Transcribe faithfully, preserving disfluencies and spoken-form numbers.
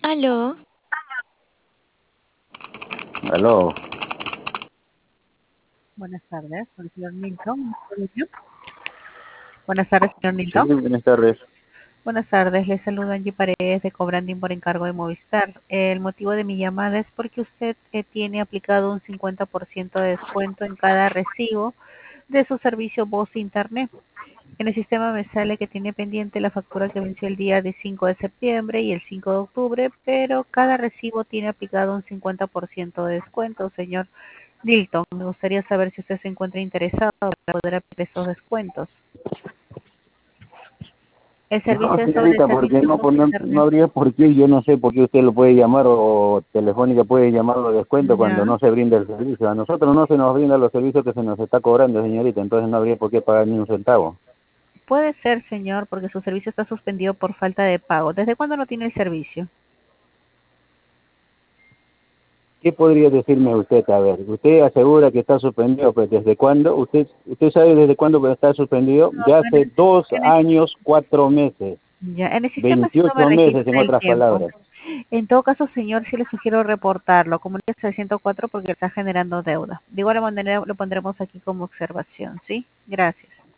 Aló, Aló. Buenas tardes, soy el señor Milton. Buenas tardes, señor Sí, Milton. buenas tardes. Buenas tardes, le saludo Angie Paredes de Cobranding por encargo de Movistar. El motivo de mi llamada es porque usted eh, tiene aplicado un cincuenta por ciento de descuento en cada recibo de su servicio voz e internet. En el sistema me sale que tiene pendiente la factura que venció el día de cinco de septiembre y el cinco de octubre, pero cada recibo tiene aplicado un cincuenta por ciento de descuento, señor Milton. Me gustaría saber si usted se encuentra interesado para poder aplicar esos descuentos. El No, servicio es sobre señorita, porque servicio no, voz por- e no, no internet. habría por qué, yo no sé por qué usted lo puede llamar o Telefónica puede llamarlo de descuento cuando Ya. no se brinda el servicio. A nosotros no se nos brinda los servicios que se nos está cobrando, señorita, entonces no habría por qué pagar ni un centavo. Puede ser, señor, porque su servicio está suspendido por falta de pago. ¿Desde cuándo no tiene el servicio? ¿Qué podría decirme usted? A ver, usted asegura que está suspendido, pues ¿desde cuándo? ¿Usted usted sabe desde cuándo está suspendido? No, Ya en hace el, dos en el- años, cuatro meses, ya, en el sistema sí no me veintiocho meses en registra el otras tiempo. palabras. En todo caso, señor, sí le sugiero reportarlo. Comuníquese al ciento cuatro porque está generando deuda. De igual manera lo pondremos aquí como observación, ¿sí? Gracias.